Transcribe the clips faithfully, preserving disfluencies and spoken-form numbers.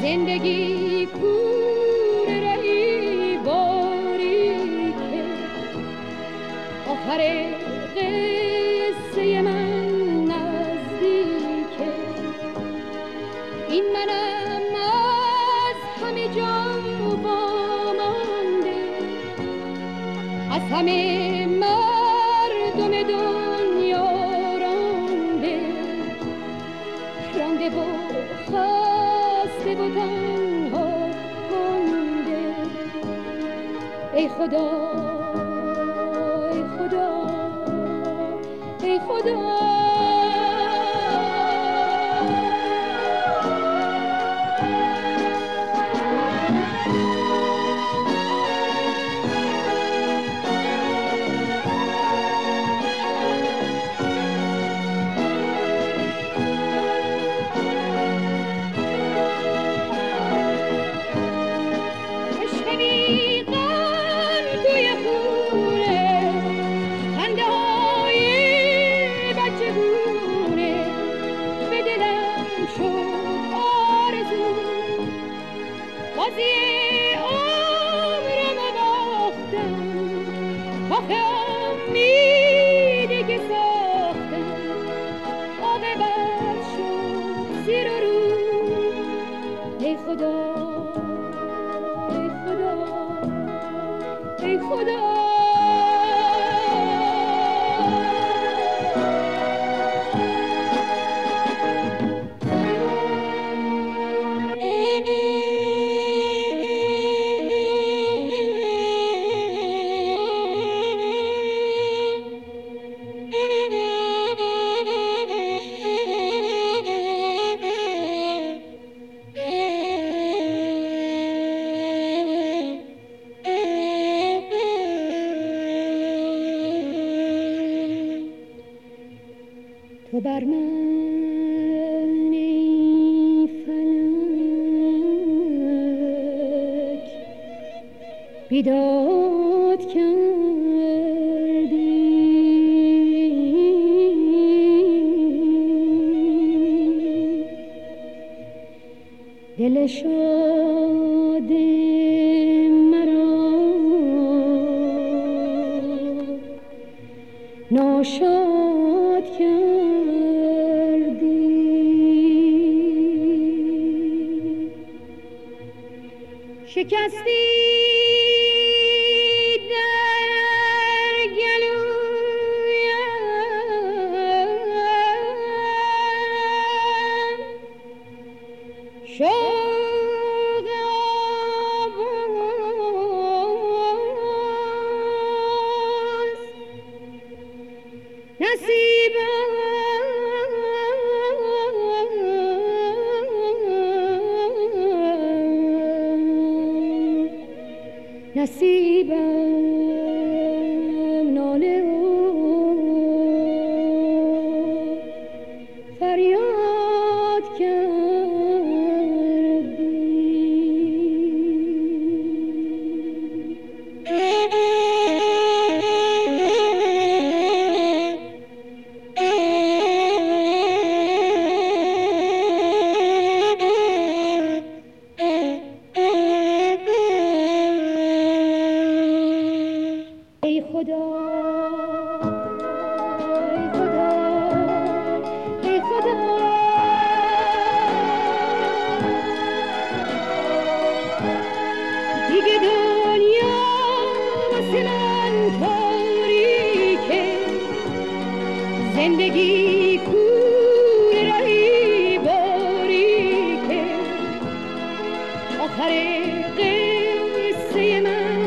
زندگی کوره رهی باریکه آخر قصه من نزدیکه این منم از همه جا وامانده از همه مردم دنیا رانده رانده و خسته و تنها مانده ای خدا ای خدا ای خدا تو بر من ای فلک بیداد کردی دل شاد مرا ناشاد کردی شکستی در گلویم شوق آواز نصیبم نصیبم ناله و فریاد کردی ای خدا ای خدا ای خدا دیگه دنیا واسه من تاریکه زندگی کوره رهی باریکه آخر قصه من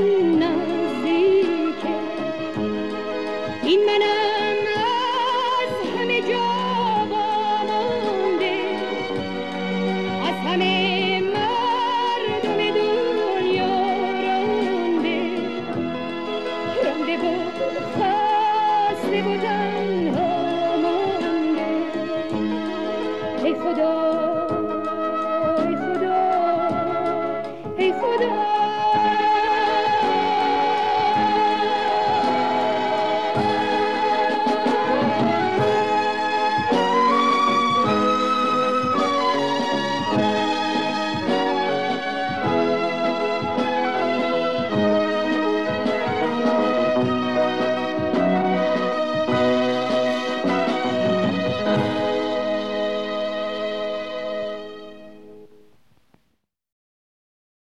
این منم از همه جا وامانده از همه مردم دنیا رانده رانده و خسته و تنها مانده ای خدا